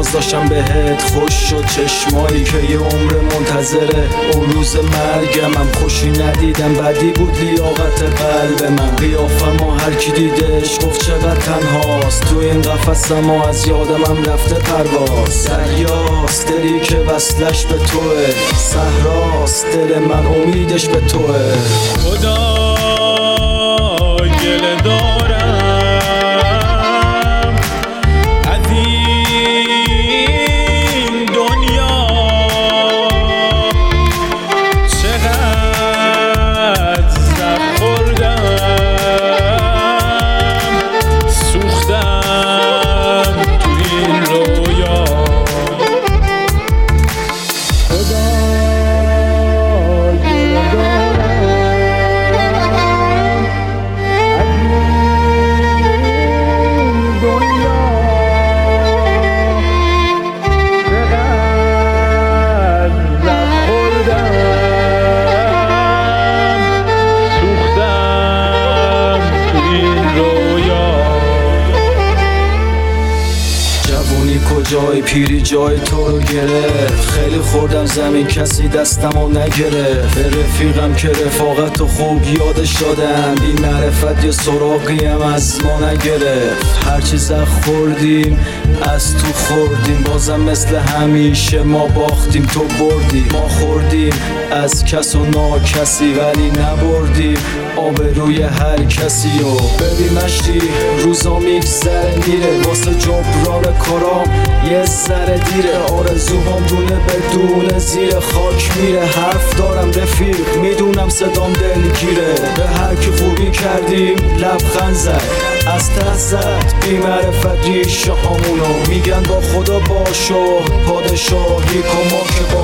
گذاشتم بهت خوش شد چشمایی که یه عمر منتظره اون روز مرگم. هم خوشی ندیدم بدی بود لیاقت قلب من. قیافمو هر کی دیدش گفت چقدر تنهاست تو این قفس، اما از یادمم رفته پرواز. دریاست دلی که وصلش به توه، صحراست دل من امیدش به توه. خدا گله دارم از این دنیا، چقدر زخم خوردم سوختم تو این رویا. خدا گله دارم از این دنیا، چقدر زخم خوردم سوختم تو این رویا. جوونی کجای پیری جای تو رو گرفت، خیلی خوردم زمین کسی دستمو نگرفت. به رفیقم که رفاقت و خوب یادش دادم، بی معرفت یه سراغی هم از ما نگرفت. هرچی زخم خوردیم از تو خوردیم، بازم مثل همیشه ما باختیم تو بردی. ما خوردیم از کس و ناکسی ولی نبردیم آبروی هر کسی. و ببین مشتی روزا میگذره میره، واسه جبران کارام یه ذره دیره. آرزوهام دونه بدون زیر خاک میره. حرف دارم رفیق میدونم صدام دلگیره، به هر کی خوبی کردیم لبخند زد از ته زد. بی معرفت ریشه هامونو میگن با خدا باشو، پادشاهی کن ما که با